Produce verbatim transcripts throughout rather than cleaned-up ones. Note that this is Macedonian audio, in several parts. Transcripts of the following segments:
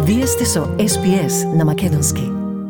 Вие сте со Ес Би Ес на македонски.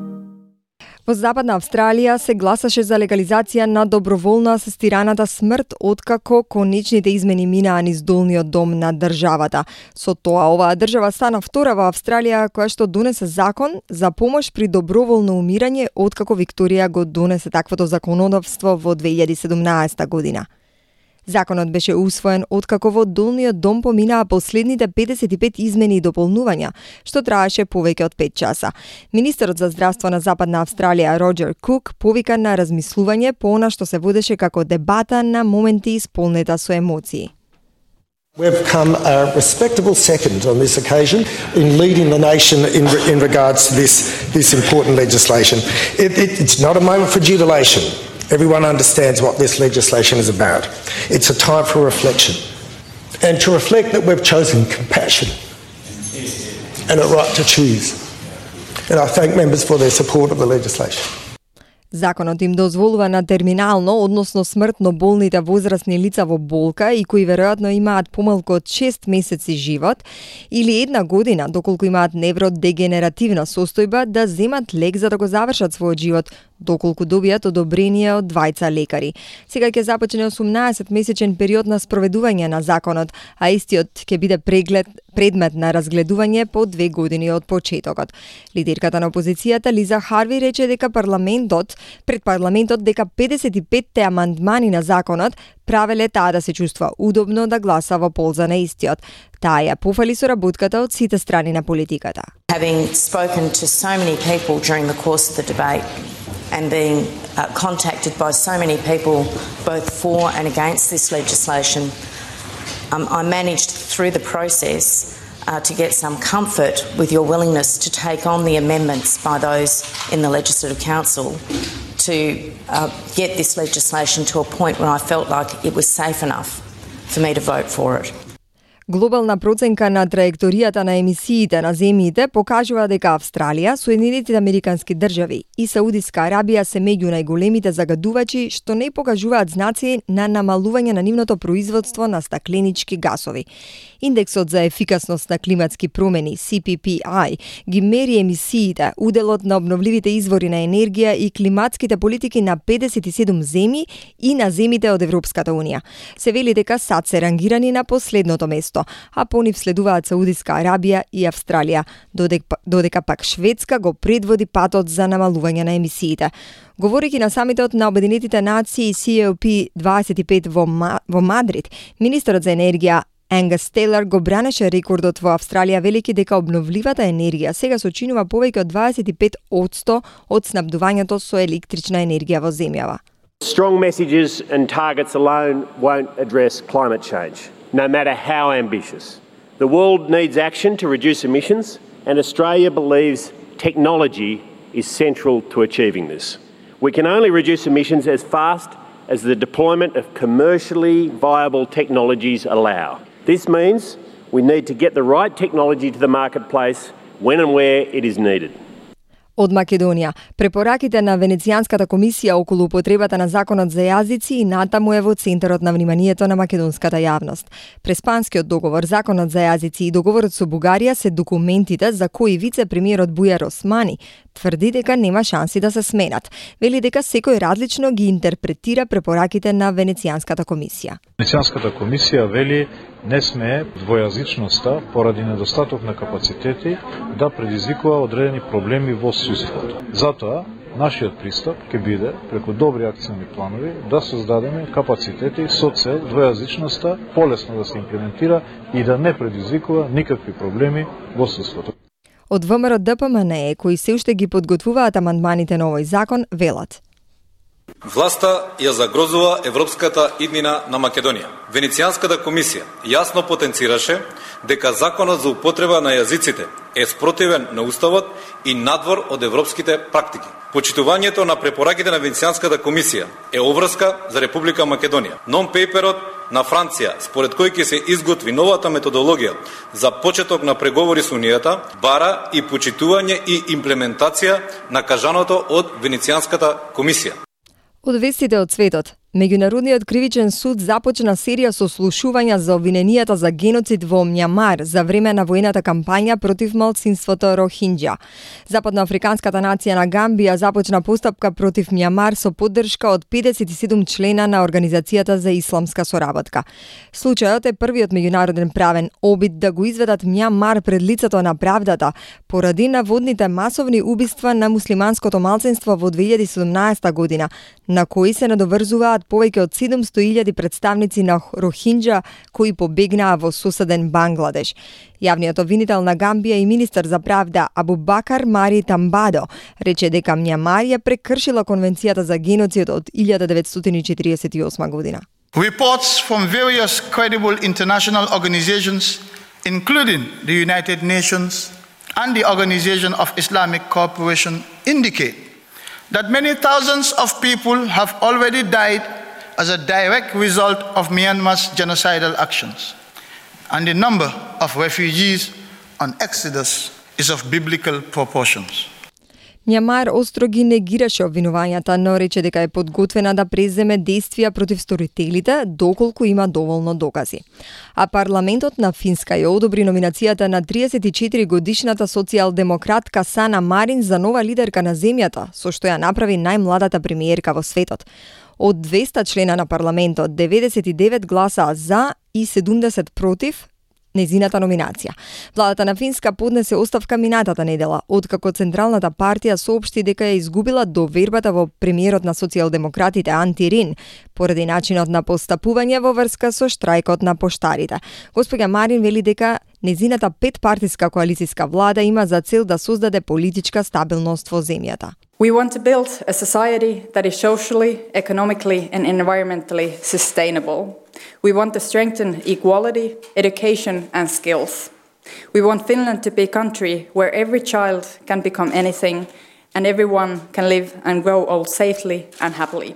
Во Западна Австралија се гласаше за легализација на доброволно асистираната смрт откако конечните измени минаа низ долниот дом на државата. Со тоа оваа држава стана втора во Австралија која што донесе закон за помош при доброволно умирање откако Викторија го донесе таквото законодавство во две илјади и седумнаесета година. Законот беше усвоен откако во долниот дом поминаа последните педесет и пет измени и дополнувања, што траеше повеќе од пет часа. Министерот за здравство на Западна Австралија Роджер Кук повика на размислување по она што се водеше како дебата на моменти исполнета со емоции. We've come a respectable second on this occasion in leading the nation in, in regards to this, this important legislation. It, it, it's not a moment for jubilation. Everyone understands what this legislation is about. It's a time for reflection. And to reflect that we've chosen compassion and a right to choose. And I thank members for their support of the legislation. Законот им дозволува на терминално, односно смртно болните возрастни лица во болка и кои веројатно имаат помалку од шест месеци живот или една година доколку имаат невродегенеративна состојба да земат лек за да го завршат својот живот, доколку добијат одобрение од двајца лекари. Сега ќе започне осумнаесет месечен период на спроведување на законот, а истиот ќе биде преглед предмет на разгледување по две години од почетокот. Лидерката на опозицијата Лиза Харви рече дека парламентот пред парламентот дека педесет и петте амандмани на законот правеле таа да се чувства удобно да гласа во полза на истиот. Таа ја пофали соработката од сите страни на политиката. Having spoken to so many people during the course of the debate and being uh, contacted by so many people both for and against this legislation, um, I managed through the process uh, to get some comfort with your willingness to take on the amendments by those in the Legislative Council to uh, get this legislation to a point where I felt like it was safe enough for me to vote for it. Глобална проценка на траекторијата на емисиите на земјите покажува дека Австралија, Соединетите Американски држави и Саудиска Арабија се меѓу најголемите загадувачи што не покажуваат знаци на намалување на нивното производство на стакленички гасови. Индексот за ефикасност на климатски промени Си Пи Пи Ај ги мери емисиите, уделот на обновливите извори на енергија и климатските политики на педесет и седум земји и на земјите од Европската Унија. Се вели дека САД се рангирани на последното место, а по нив следуваат Саудиска Арабија и Австралија, додека, додека пак Шведска го предводи патот за намалување на емисиите. Говорејќи на самитот на Обединетите нации Си О Пи дваесет и пет во, Ма, во Мадрид, министерот за енергија Ангус Тейлор го бранеше рекордот во Австралија, велики дека обновливата енергија сега сочинува повеќе од дваесет и пет одсто од снабдувањето со електрична енергија во земјава. Strong messages and targets alone won't address climate change, no matter how ambitious. The world needs action to reduce emissions, and Australia believes technology is central to achieving this. We can only reduce emissions as fast as the deployment of commercially viable technologies allow. This means we need to get the right technology to the marketplace when and where it is needed. Од Македонија, препораките на Венецијанската комисија околу употребата на законот за јазици и натаму е во центарот на вниманието на македонската јавност. Преспанскиот договор, законот за јазици и договорот со Бугарија се документите за кои вице-премиерот Бујар Османи тврди дека нема шанси да се сменат. Вели дека секој различно ги интерпретира препораките на Венецијанската комисија. Венецијанската комисија вели не смее двојазичноста поради недостаток на капацитети да предизвикува одредени проблеми во суседството. Затоа, нашиот пристап ќе биде преку добри акциони планови да создадеме капацитети со цел двојазичноста полесно да се имплементира и да не предизвикува никакви проблеми во суседството. Од Вэ Ем Р Д П М Н Е, кои се уште ги подготвуваат амандманите на овој закон, велат: Власта ја загрозува европската иднина на Македонија. Венецијанската комисија јасно потенцираше дека законот за употреба на јазиците е спротивен на уставот и надвор од европските практики. Почитувањето на препораките на Венецијанската комисија е обврска за Република Македонија. Нон-пейперот на Франција, според кој ќе се изготви новата методологија за почеток на преговори со Унијата, бара и почитување и имплементација на кажаното од Венецијанската комисија. Од вестите од светот, Меѓународниот кривичен суд започна серија сослушувања за обвиненијата за геноцид во Мјанмар за време на воената кампања против малцинството Рохинџа. Западноафриканската нација на Гамбија започна постапка против Мјанмар со поддршка од педесет и седум члена на Организацијата за исламска соработка. Случајот е првиот меѓународен правен обид да го изведат Мјанмар пред лицето на правдата поради наводните масовни убиства на муслиманското малцинство во две илјади и седумнаесета година, на кои се надоврзуваат повеќе од седумсто илјади представници на Рохинџа кои побегнаа во соседен Бангладеш. Јавниот обвинител на Гамбија и министер за правда Абубакар Мари Тамбадо рече дека Мјанмар ја прекршила конвенцијата за геноцид од илјада деветстотини и четиридесет и осма година. Reports from various credible international organizations, including the United Nations and the Organization of Islamic Cooperation, indicate that many thousands of people have already died as a direct result of Myanmar's genocidal actions, and the number of refugees on exodus is of biblical proportions. Мјанмар остро ги негираше обвинувањата, но рече дека е подготвена да преземе действија против сторителите доколку има доволно докази. А парламентот на Финска ја одобри номинацијата на триесет и четири годишната социјалдемократка Сана Марин за нова лидерка на земјата, со што ја направи најмладата премиерка во светот. Од двеста члена на парламентот, деветдесет и девет гласа за и седумдесет против незината номинација. Владата на Финска поднесе оставка минатата недела, откако Централната партија соопшти дека ја изгубила довербата во премиерот на социјалдемократите Анти Рин, поради начинот на постапување во врска со штрајкот на поштарите. Господја Марин вели дека незината петпартиска коалицијска влада има за цел да создаде политичка стабилност во земјата. We want to build a society that is socially, economically and environmentally sustainable. We want to strengthen equality, education and skills. We want Finland to be a country where every child can become anything and everyone can live and grow old safely and happily.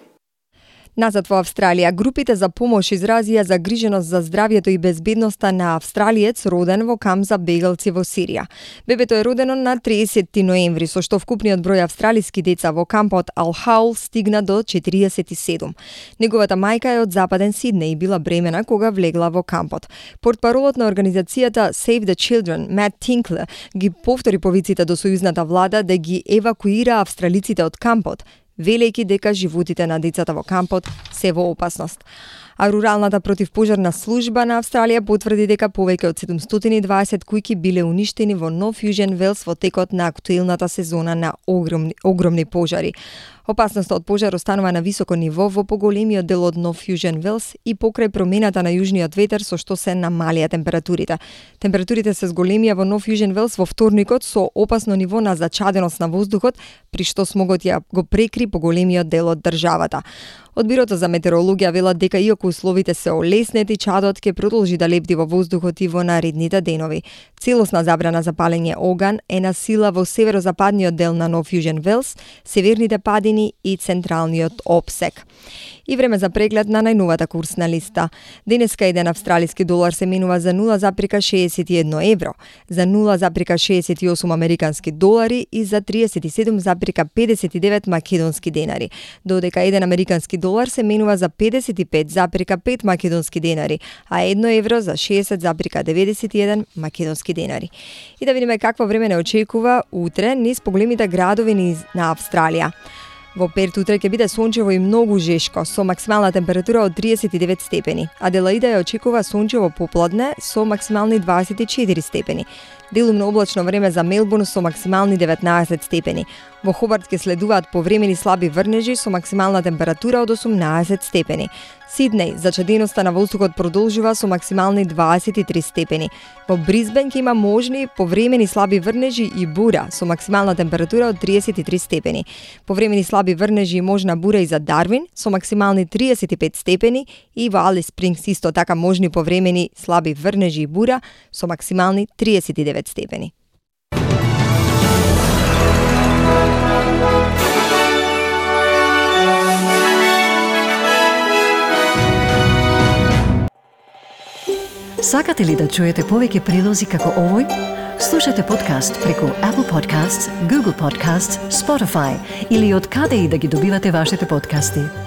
Назад во Австралија, групите за помош изразија загриженост за здравјето и безбедноста на австралиец роден во камп за бегалци во Сирија. Бебето е родено на триесетти ноември, со што вкупниот број австралиски деца во кампот Ал-Хаул стигна до четириесет и седум. Неговата мајка е од Западен Сиднеј и била бремена кога влегла во кампот. Портпаролот на организацијата Save the Children, Мат Тинклер, ги повтори повиците до сојузната влада да ги евакуира австралиците од кампот, велејќи дека животите на децата во кампот се во опасност. А руралната противпожарна служба на Австралија потврди дека повеќе од седумстотини и дваесет куќи биле уништени во Нов Јужен Велс во текот на актуелната сезона на огромни, огромни пожари. Опасноста од пожар останува на високо ниво во поголемиот дел од Нов Јужен Велс и покрај промената на јужниот ветер со што се намалија температурите. Температурите се зголемија во Нов Јужен Велс во вторникот со опасно ниво на зачаденост на воздухот, при што смогот ја го прекри поголемиот дел од државата. Од Бирото за метеорологија велат дека иако условите се олеснети, чадот ќе продолжи да лепти во воздухот и во наредните денови. Целосна забрана за палење оган е на сила во северозападниот дел на Нов Јужен Велс, северните падини и централниот опсек. И време за преглед на најновата курсна листа. Денеска еден австралиски долар се менува за нула запирка шеесет и едно евро, за нула запирка шеесет и осум американски долари и за триесет и седум запирка педесет и девет македонски денари, додека еден американски долар се менува за педесет и пет запирка пет македонски денари, а едно евро за шеесет запирка деветдесет и еден македонски денари. И да видиме какво време не очекува утре низ поголемите градови на Австралија. Во Перт утре ќе биде сончево и многу жешко, со максимална температура од триесет и девет степени. Аделаида ја очекува сончево попладне со максимални дваесет и четири степени. Делумно облачно време за Мелбурн со максимални деветнаесет степени. Во Хобарт ќе следуваат повремени слаби врнежи со максимална температура од осумнаесет степени. Сиднеј, зачаденоста на воздухот продолжува со максимални дваесет и три степени. Во Брисбен ќе има можни повремени слаби врнежи и бура со максимална температура од триесет и три степени. Повремени слаби врнежи и можна бура и за Дарвин со максимални триесет и пет степени и во Алис Спрингс исто така можни повремени слаби врнежи и бура со максимални триесет и девет степени. Сакате ли да чуете повеќе прилози како овој? Слушате подкаст преку Apple Podcasts, Google Podcasts, Spotify или од каде и да ги добивате вашите подкасти.